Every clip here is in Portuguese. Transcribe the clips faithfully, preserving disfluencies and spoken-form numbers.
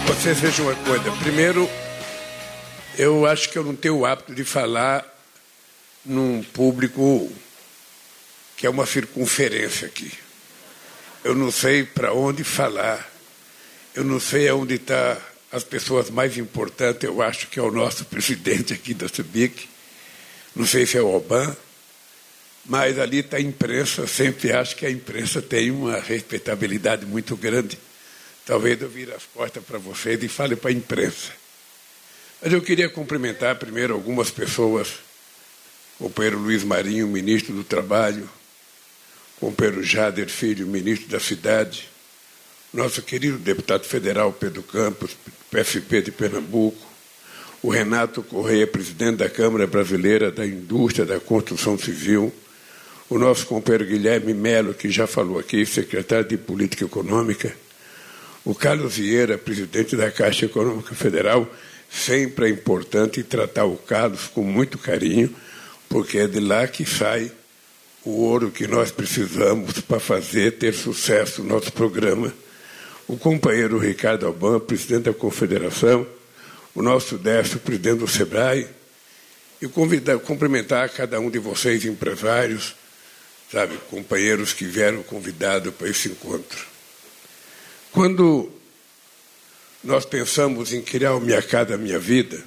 Vocês vejam uma coisa. Primeiro, eu acho que eu não tenho o hábito de falar num público que é uma circunferência aqui. Eu não sei para onde falar. Eu não sei aonde estão as pessoas mais importantes. Eu acho que é o nosso presidente aqui da C B I C. Não sei se é o Obama. Mas ali está a imprensa. Sempre acho que a imprensa tem uma respeitabilidade muito grande. Talvez eu vire as portas para vocês e fale para a imprensa. Mas eu queria cumprimentar primeiro algumas pessoas. O companheiro Luiz Marinho, ministro do Trabalho. O companheiro Jader Filho, ministro da Cidade. Nosso querido deputado federal Pedro Campos, P S P de Pernambuco. O Renato Correia, presidente da Câmara Brasileira da Indústria da Construção Civil. O nosso companheiro Guilherme Melo, que já falou aqui, secretário de Política Econômica. O Carlos Vieira, presidente da Caixa Econômica Federal. Sempre é importante tratar o Carlos com muito carinho, porque é de lá que sai o ouro que nós precisamos para fazer ter sucesso no nosso programa. O companheiro Ricardo Alban, presidente da Confederação. O nosso Décio, presidente do SEBRAE. E convidar, cumprimentar cada um de vocês, empresários, sabe, companheiros que vieram convidados para esse encontro. Quando nós pensamos em criar o Minha Casa Minha Vida,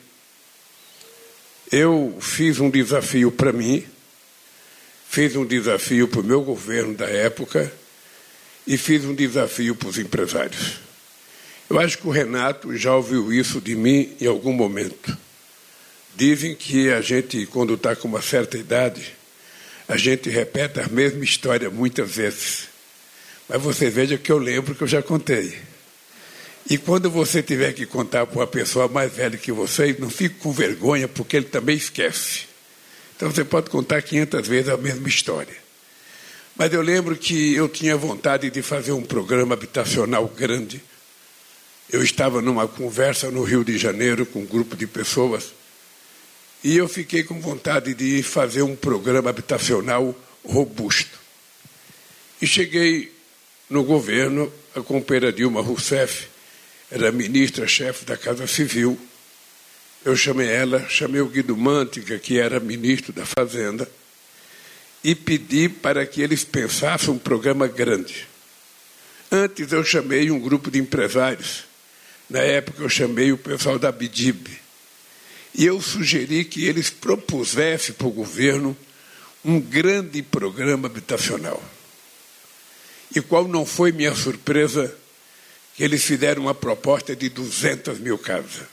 eu fiz um desafio para mim, fiz um desafio para o meu governo da época e fiz um desafio para os empresários. Eu acho que o Renato já ouviu isso de mim em algum momento. Dizem que a gente, quando está com uma certa idade, a gente repete a mesma história muitas vezes. Mas você veja que eu lembro que eu já contei. E quando você tiver que contar para uma pessoa mais velha que você, não fique com vergonha, porque ele também esquece. Então você pode contar quinhentas vezes a mesma história. Mas eu lembro que eu tinha vontade de fazer um programa habitacional grande. Eu estava numa conversa no Rio de Janeiro com um grupo de pessoas e eu fiquei com vontade de fazer um programa habitacional robusto. E cheguei no governo, a companheira Dilma Rousseff era ministra-chefe da Casa Civil. Eu chamei ela, chamei o Guido Mantega, que era ministro da Fazenda, e pedi para que eles pensassem um programa grande. Antes eu chamei um grupo de empresários. Na época eu chamei o pessoal da B D I B. E eu sugeri que eles propusessem para o governo um grande programa habitacional. E qual não foi minha surpresa, que eles fizeram uma proposta de duzentas mil casas.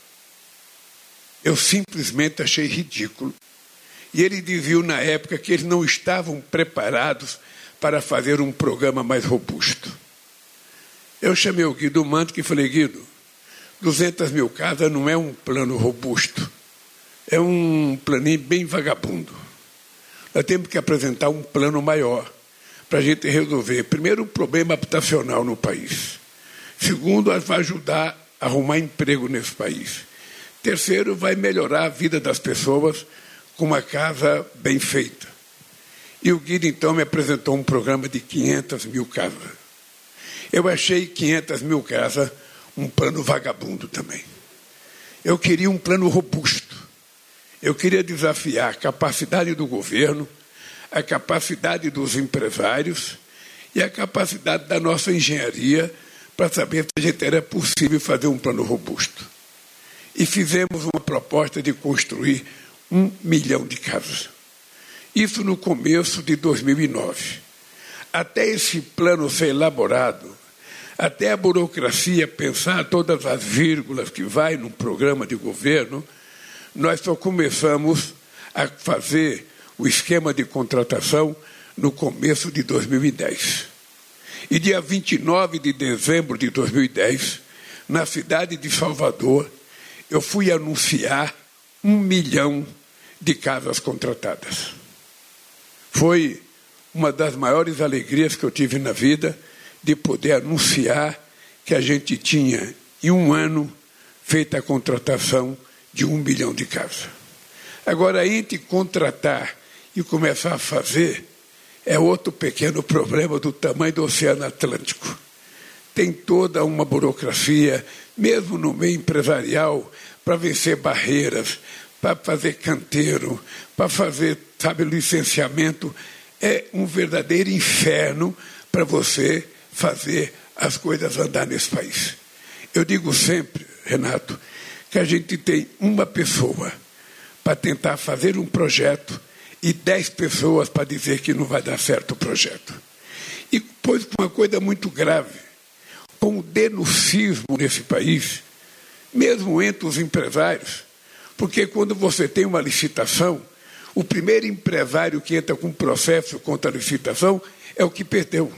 Eu simplesmente achei ridículo. E eles diziam na época que eles não estavam preparados para fazer um programa mais robusto. Eu chamei o Guido Mantega e falei, Guido, duzentas mil casas não é um plano robusto, é um planinho bem vagabundo. Nós temos que apresentar um plano maior para a gente resolver, primeiro, o problema habitacional no país. Segundo, vai ajudar a arrumar emprego nesse país. Terceiro, vai melhorar a vida das pessoas com uma casa bem feita. E o Guido, então, me apresentou um programa de quinhentas mil casas. Eu achei quinhentas mil casas um plano vagabundo também. Eu queria um plano robusto. Eu queria desafiar a capacidade do governo, a capacidade dos empresários e a capacidade da nossa engenharia para saber se a gente era possível fazer um plano robusto. E fizemos uma proposta de construir um milhão de casas. Isso no começo de dois mil e nove. Até esse plano ser elaborado, até a burocracia pensar todas as vírgulas que vai num programa de governo, nós só começamos a fazer o esquema de contratação no começo de dois mil e dez. E dia vinte e nove de dezembro de dois mil e dez, na cidade de Salvador, eu fui anunciar um milhão de casas contratadas. Foi uma das maiores alegrias que eu tive na vida, de poder anunciar que a gente tinha, em um ano, feito a contratação de um milhão de casas. Agora, entre contratar e começar a fazer, é outro pequeno problema do tamanho do Oceano Atlântico. tem toda uma burocracia, mesmo no meio empresarial, para vencer barreiras, para fazer canteiro, para fazer, sabe, licenciamento. É um verdadeiro inferno para você fazer as coisas andar nesse país. Eu digo sempre, Renato, que a gente tem uma pessoa para tentar fazer um projeto e dez pessoas para dizer que não vai dar certo o projeto. E pois uma coisa muito grave, com o denuncismo nesse país, mesmo entre os empresários, porque quando você tem uma licitação, o primeiro empresário que entra com um processo contra a licitação é o que perdeu.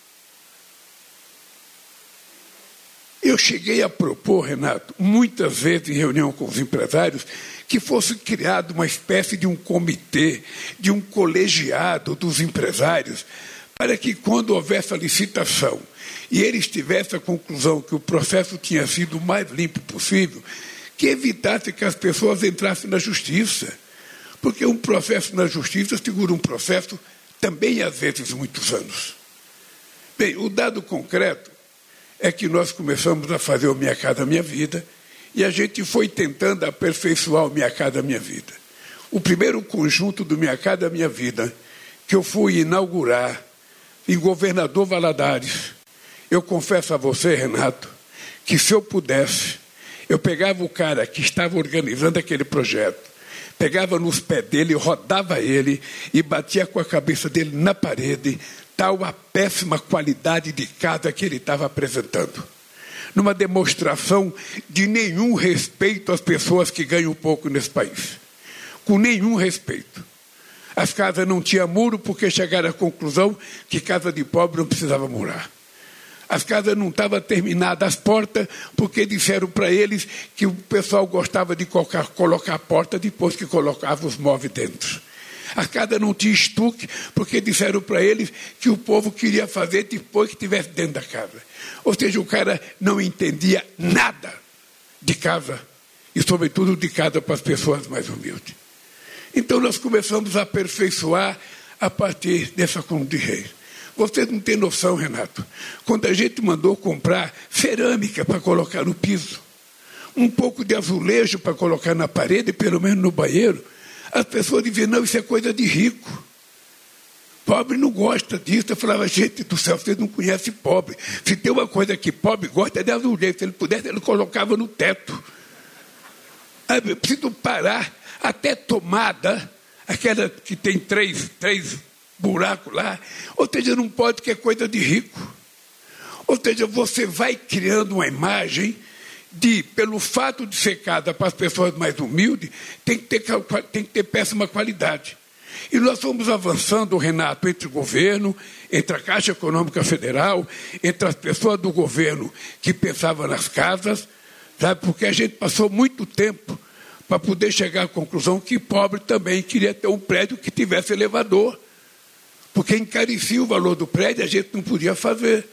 Eu cheguei a propor, Renato, muitas vezes em reunião com os empresários, que fosse criado uma espécie de um comitê, de um colegiado dos empresários, para que quando houvesse a licitação e eles tivessem a conclusão que o processo tinha sido o mais limpo possível, que evitasse que as pessoas entrassem na justiça. Porque um processo na justiça segura um processo também, às vezes, muitos anos. Bem, o dado concreto é que nós começamos a fazer o Minha Casa Minha Vida e a gente foi tentando aperfeiçoar o Minha Casa Minha Vida. O primeiro conjunto do Minha Casa Minha Vida que eu fui inaugurar em Governador Valadares, eu confesso a você, Renato, que se eu pudesse, eu pegava o cara que estava organizando aquele projeto, pegava nos pés dele, rodava ele e batia com a cabeça dele na parede, tal a péssima qualidade de casa que ele estava apresentando. Numa demonstração de nenhum respeito às pessoas que ganham pouco nesse país. Com nenhum respeito. As casas não tinham muro porque chegaram à conclusão que casa de pobre não precisava murar. As casas não estavam terminadas, as portas, porque disseram para eles que o pessoal gostava de colocar, colocar a porta depois que colocava os móveis dentro. A casa não tinha estuque, porque disseram para eles que o povo queria fazer depois que estivesse dentro da casa. Ou seja, o cara não entendia nada de casa, e sobretudo de casa para as pessoas mais humildes. Então nós começamos a aperfeiçoar a partir dessa Coluna de Reis. Vocês não têm noção, Renato, quando a gente mandou comprar cerâmica para colocar no piso, um pouco de azulejo para colocar na parede, pelo menos no banheiro, as pessoas diziam, não, isso é coisa de rico. Pobre não gosta disso. Eu falava, gente do céu, vocês não conhecem pobre. Se tem uma coisa que pobre gosta é de azulejo. Se ele pudesse, ele colocava no teto. Eu preciso parar. Até tomada, aquela que tem três, três buracos lá, ou seja, não pode, que é coisa de rico. Ou seja, você vai criando uma imagem de, pelo fato de ser casa para as pessoas mais humildes, tem que ter, tem que ter péssima qualidade. E nós fomos avançando, Renato, entre o governo, entre a Caixa Econômica Federal, entre as pessoas do governo que pensavam nas casas, sabe? Porque a gente passou muito tempo para poder chegar à conclusão que pobre também queria ter um prédio que tivesse elevador. Porque encarecia o valor do prédio, a gente não podia fazer.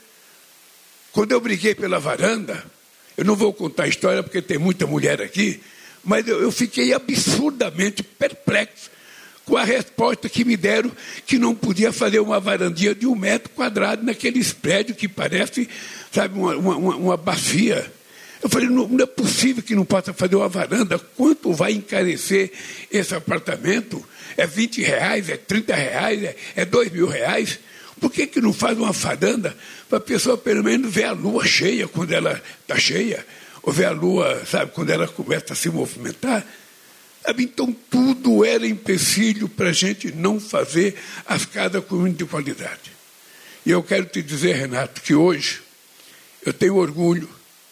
Quando eu briguei pela varanda, eu não vou contar a história porque tem muita mulher aqui, mas eu, eu fiquei absurdamente perplexo com a resposta que me deram que não podia fazer uma varandinha de um metro quadrado naqueles prédios que parece, sabe, uma, uma, uma bacia. Eu falei, não, não é possível que não possa fazer uma varanda. Quanto vai encarecer esse apartamento? É vinte reais, é trinta reais, é, é dois mil reais? Por que, que não faz uma varanda para a pessoa pelo menos ver a lua cheia quando ela está cheia? Ou ver a lua, sabe, quando ela começa a se movimentar? Sabe? Então tudo era empecilho para a gente não fazer as casas com de qualidade. E eu quero te dizer, Renato, que hoje eu tenho orgulho.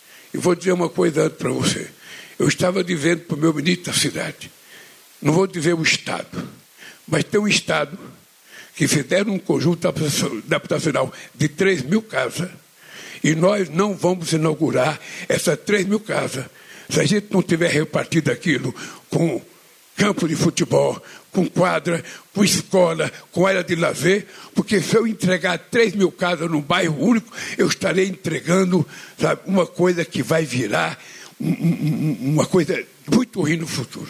E vou dizer uma coisa para você. Eu estava dizendo para o meu ministro da cidade, não vou dizer o Estado, mas tem um Estado que fizeram um conjunto habitacional de três mil casas e nós não vamos inaugurar essas três mil casas se a gente não tiver repartido aquilo com campo de futebol, com quadra, com escola, com área de lazer, porque se eu entregar três mil casas num bairro único, eu estarei entregando, sabe, uma coisa que vai virar um, um, uma coisa muito ruim no futuro.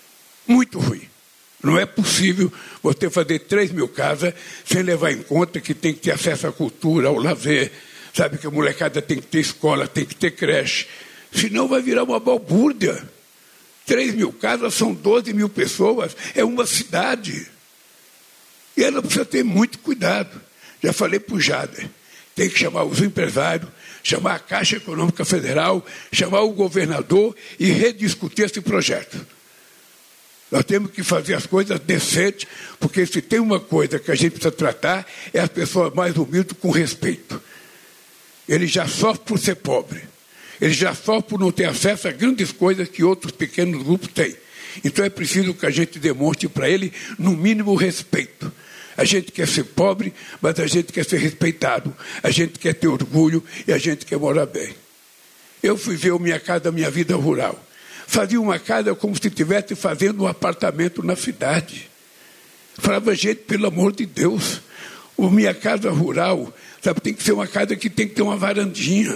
Muito ruim. Não é possível você fazer três mil casas sem levar em conta que tem que ter acesso à cultura, ao lazer, Sabe que a molecada tem que ter escola, tem que ter creche. Senão vai virar uma balbúrdia. Três mil casas são doze mil pessoas. É uma cidade. E ela precisa ter muito cuidado. Já falei para o Jader. Tem que chamar os empresários, chamar a Caixa Econômica Federal, chamar o governador e rediscutir esse projeto. Nós temos que fazer as coisas decentes, porque se tem uma coisa que a gente precisa tratar, é as pessoas mais humildes com respeito. Ele já sofre por ser pobre. Ele já sofre por não ter acesso a grandes coisas que outros pequenos grupos têm. Então é preciso que a gente demonstre para ele, no mínimo, respeito. A gente quer ser pobre, mas a gente quer ser respeitado. A gente quer ter orgulho e a gente quer morar bem. Eu fui ver a minha casa, a minha vida rural. Fazia uma casa como se estivesse fazendo um apartamento na cidade. Falava, gente, pelo amor de Deus, a minha casa rural, sabe, tem que ser uma casa que tem que ter uma varandinha.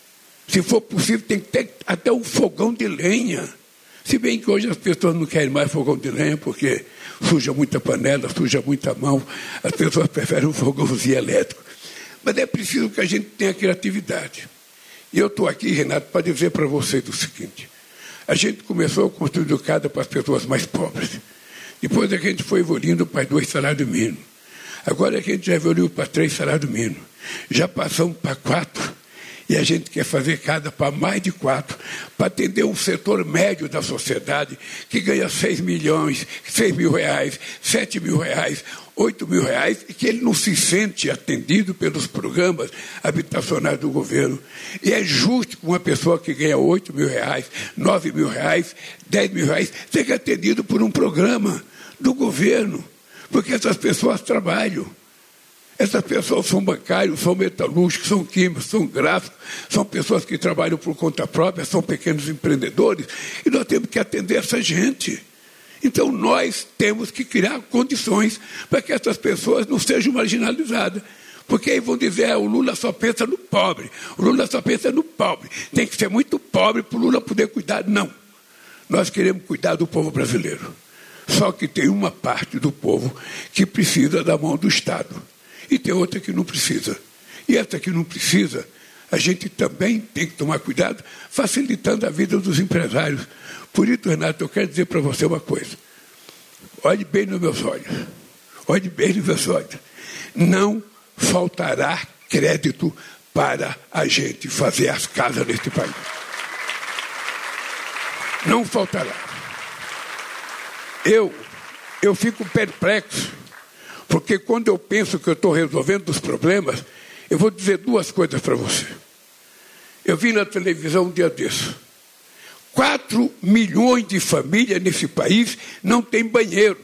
Se for possível, tem que ter até um fogão de lenha. Se bem que hoje as pessoas não querem mais fogão de lenha, porque suja muita panela, suja muita mão, as pessoas preferem um fogãozinho elétrico. Mas é preciso que a gente tenha criatividade. E eu estou aqui, Renato, para dizer para vocês o seguinte. A gente começou a construir casa para as pessoas mais pobres. Depois a gente foi evoluindo para dois salários mínimos. Agora a gente já evoluiu para três salários mínimos. Já passamos para quatro. E a gente quer fazer casa para mais de quatro, para atender um setor médio da sociedade que ganha seis milhões, seis mil reais, sete mil reais, oito mil reais, e que ele não se sente atendido pelos programas habitacionais do governo. E é justo que uma pessoa que ganha oito mil reais, nove mil reais, dez mil reais, seja atendido por um programa do governo, porque essas pessoas trabalham. Essas pessoas são bancários, são metalúrgicos, são químicos, são gráficos, são pessoas que trabalham por conta própria, são pequenos empreendedores, e nós temos que atender essa gente. Então, nós temos que criar condições para que essas pessoas não sejam marginalizadas. Porque aí vão dizer, ah, o Lula só pensa no pobre, o Lula só pensa no pobre. Tem que ser muito pobre para o Lula poder cuidar. Não. Nós queremos cuidar do povo brasileiro. Só que tem uma parte do povo que precisa da mão do Estado. E tem outra que não precisa. E essa que não precisa, a gente também tem que tomar cuidado, facilitando a vida dos empresários. Por isso, Renato, eu quero dizer para você uma coisa. Olhe bem nos meus olhos. Olhe bem nos meus olhos. Não faltará crédito para a gente fazer as casas neste país. Não faltará. Eu, eu fico perplexo. Porque quando eu penso que eu estou resolvendo os problemas, eu vou dizer duas coisas para você. Eu vi na televisão um dia desse. Quatro milhões de famílias nesse país não têm banheiro.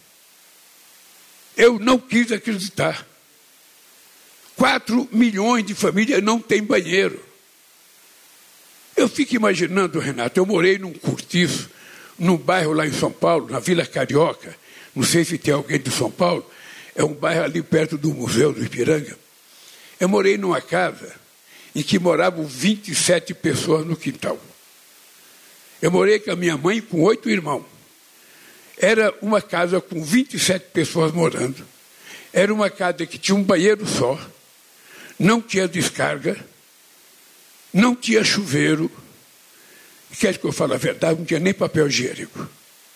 Eu não quis acreditar. Quatro milhões de famílias não têm banheiro. Eu fico imaginando, Renato, eu morei num cortiço, num bairro lá em São Paulo, na Vila Carioca. Não sei se tem alguém de São Paulo. É um bairro ali perto do Museu do Ipiranga. Eu morei numa casa em que moravam vinte e sete pessoas no quintal. Eu morei com a minha mãe e com oito irmãos. Era uma casa com vinte e sete pessoas morando. Era uma casa que tinha um banheiro só, não tinha descarga, não tinha chuveiro. Quer que eu fale a verdade? Não tinha nem papel higiênico.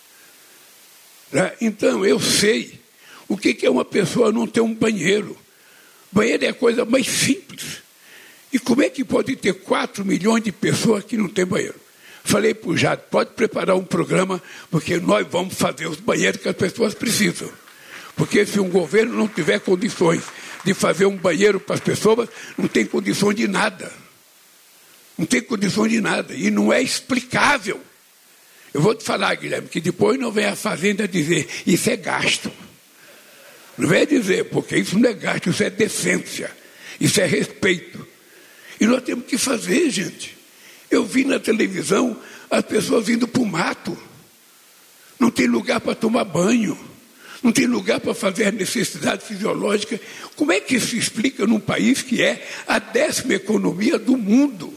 Então, eu sei o que é uma pessoa não ter um banheiro. Banheiro é a coisa mais simples. E como é que pode ter quatro milhões de pessoas que não têm banheiro? Falei para o Jade, pode preparar um programa, porque nós vamos fazer os banheiros que as pessoas precisam. Porque se um governo não tiver condições de fazer um banheiro para as pessoas, não tem condições de nada. Não tem condições de nada. E não é explicável. Eu vou te falar, Guilherme, que depois não vem a Fazenda dizer, isso é gasto. Não vem dizer, porque isso não é gasto, isso é decência, isso é respeito. E nós temos que fazer, gente. Eu vi na televisão as pessoas indo para o mato. Não tem lugar para tomar banho. Não tem lugar para fazer a necessidade fisiológica. Como é que isso se explica num país que é a décima economia do mundo?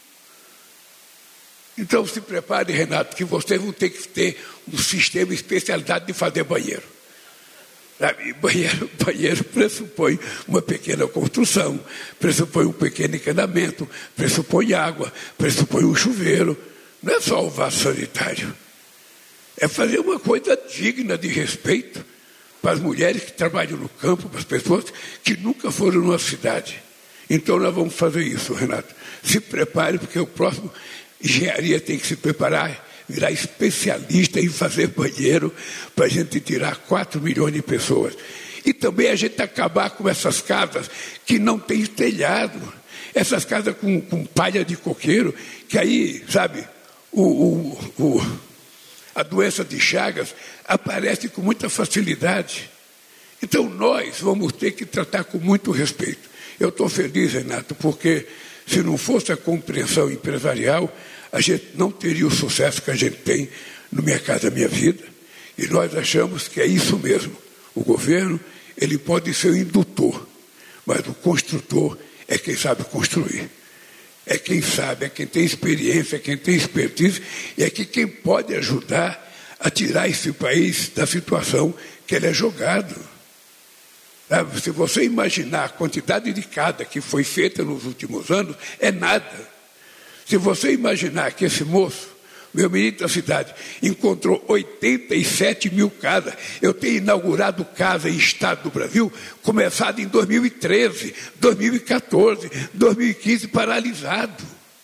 Então se prepare, Renato, que vocês vão ter que ter um sistema especializado de fazer banheiro. Sabe? Banheiro, banheiro pressupõe uma pequena construção, pressupõe um pequeno encanamento, pressupõe água, pressupõe um chuveiro. Não é só o vaso sanitário. É fazer uma coisa digna de respeito para as mulheres que trabalham no campo, para as pessoas que nunca foram numa cidade. Então nós vamos fazer isso, Renato. Se prepare, porque o próximo engenharia tem que se preparar, virar especialista em fazer banheiro para a gente tirar quatro milhões de pessoas. E também a gente acabar com essas casas que não têm telhado, essas casas com, com palha de coqueiro, que aí, sabe, o, o, o, a doença de Chagas aparece com muita facilidade. Então nós vamos ter que tratar com muito respeito. Eu estou feliz, Renato, porque se não fosse a compreensão empresarial, a gente não teria o sucesso que a gente tem no Minha Casa Minha Vida. E nós achamos que é isso mesmo. O governo, ele pode ser o indutor, mas o construtor é quem sabe construir. É quem sabe, é quem tem experiência, é quem tem expertise, e é quem pode ajudar a tirar esse país da situação que ele é jogado. Se você imaginar a quantidade de casa que foi feita nos últimos anos, é nada. Se você imaginar que esse moço, meu ministro da cidade, encontrou oitenta e sete mil casas, eu tenho inaugurado casa em estado do Brasil, começado em dois mil e treze, dois mil e quatorze, dois mil e quinze, paralisado.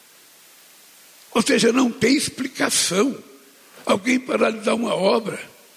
Ou seja, não tem explicação alguém paralisar uma obra,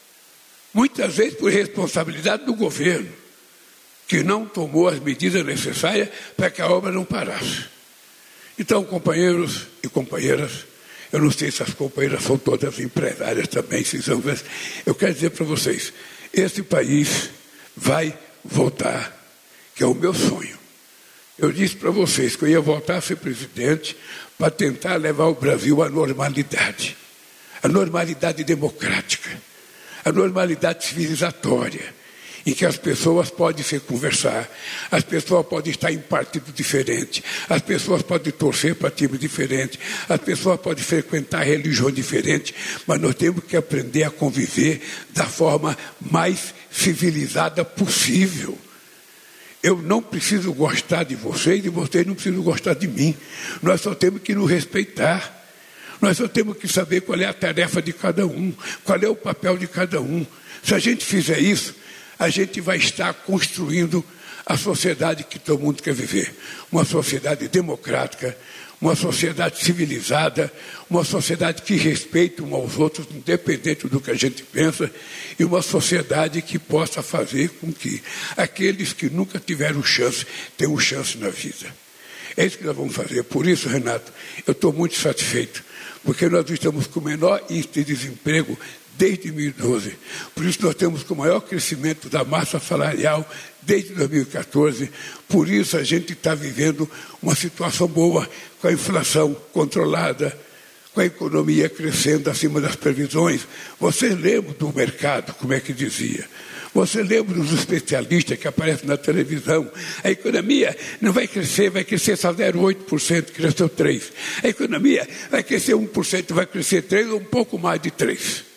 muitas vezes por responsabilidade do governo, que não tomou as medidas necessárias para que a obra não parasse. Então, companheiros e companheiras, eu não sei se as companheiras são todas empresárias também, se são, eu quero dizer para vocês, esse país vai voltar, que é o meu sonho. Eu disse para vocês que eu ia voltar a ser presidente para tentar levar o Brasil à normalidade, a normalidade democrática, a normalidade civilizatória, em que as pessoas podem se conversar, as pessoas podem estar em partido diferente, as pessoas podem torcer para time diferente, as pessoas podem frequentar religião diferente, mas nós temos que aprender a conviver da forma mais civilizada possível. Eu não preciso gostar de vocês e vocês não precisam gostar de mim. Nós só temos que nos respeitar. Nós só temos que saber qual é a tarefa de cada um, qual é o papel de cada um. Se a gente fizer isso, a gente vai estar construindo a sociedade que todo mundo quer viver. Uma sociedade democrática, uma sociedade civilizada, uma sociedade que respeita uns aos outros, independente do que a gente pensa, e uma sociedade que possa fazer com que aqueles que nunca tiveram chance tenham chance na vida. É isso que nós vamos fazer. Por isso, Renato, eu estou muito satisfeito, porque nós estamos com o menor índice de desemprego desde dois mil e doze. Por isso nós temos com o maior crescimento da massa salarial desde dois mil e quatorze. Por isso a gente está vivendo uma situação boa, com a inflação controlada, com a economia crescendo acima das previsões. Você lembra do mercado, como é que dizia? Você lembra dos especialistas que aparecem na televisão? A economia não vai crescer, vai crescer só zero vírgula oito por cento, cresceu três por cento. A economia vai crescer um por cento, vai crescer três por cento, ou um pouco mais de três por cento.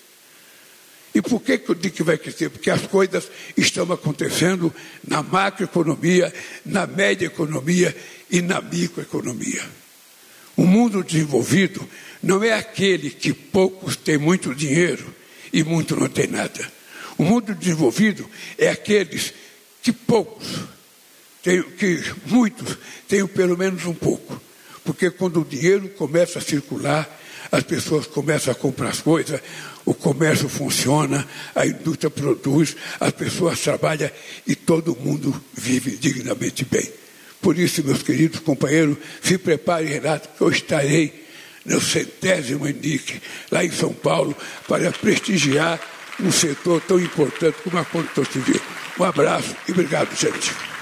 E por que eu digo que vai crescer? Porque as coisas estão acontecendo na macroeconomia, na média economia e na microeconomia. O mundo desenvolvido não é aquele que poucos têm muito dinheiro e muito não tem nada. O mundo desenvolvido é aqueles que poucos, têm, que muitos têm pelo menos um pouco. Porque quando o dinheiro começa a circular, as pessoas começam a comprar as coisas, o comércio funciona, a indústria produz, as pessoas trabalham e todo mundo vive dignamente bem. Por isso, meus queridos companheiros, se preparem, Renato, que eu estarei no centésimo Enic, lá em São Paulo, para prestigiar um setor tão importante como a construção civil. Um abraço e obrigado, gente.